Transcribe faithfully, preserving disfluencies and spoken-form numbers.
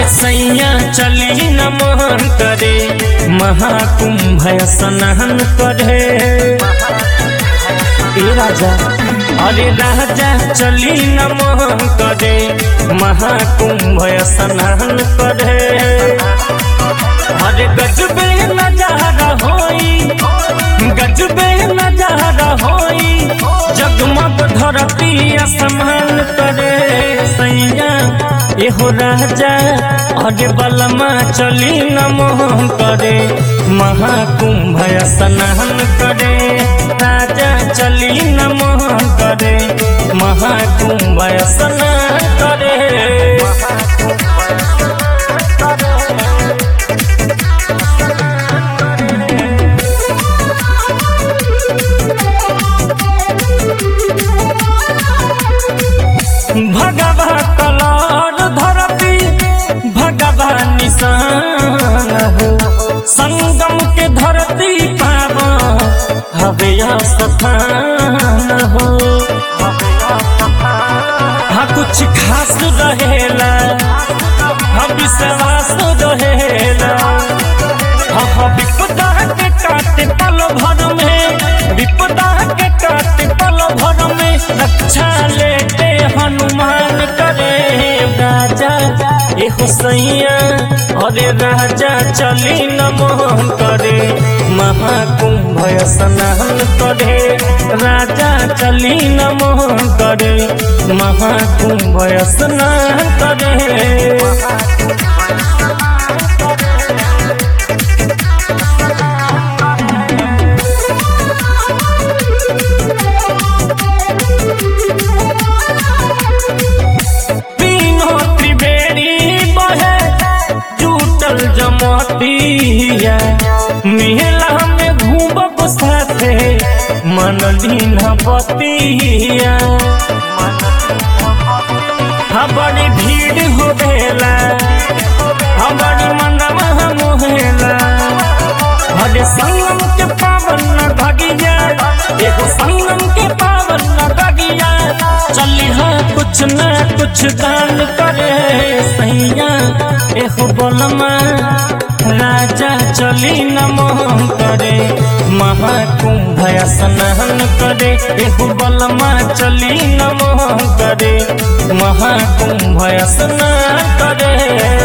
सैया चली नमन करे महाकुंभ स्नान करे। ए राजा अरे राजा चली नमन करे महाकुंभ स्नान करे। अरे गजबे नजारा होई गजबे नजारा होई जगमग धरती आसमान करे। सैया एहो राजा अरे बलमा चली नमन करे महाकुंभ स्नान करे। राजा चली नमन करे महाकुंभ स्नान करे। भगवा कलर धरती भगवा निशान हो संगम के धरती पावा हवे स्थान हो। हाँ कुछ खास रहेला हाँ विश्वास रहेला। हाँ विपदा के काटे पल भर में विपदा के काटे पल भर में रक्षा लेते हनुमान करे। राजा एहो सैया अरे राजा चली नमन करे महाकुंभ स्नान करे। राजा चली नमन करे महाकुंभ स्नान करे। जमतिया मेला में घूमब साथे मन लीना बतिया। हाँ बड़ी भीड़ हो गला हाँ बड़ी मनवा मोहेला। हरे संगम के पावन न भगिया एगो संगम के पावन न भगिया। चली हाँ कुछ न कुछ दान करे। सैया एहो बलमा राजा चली नमन करे महाकुंभ स्नान करे। एहो बलमा चली नमन करे महाकुंभ स्नान करे।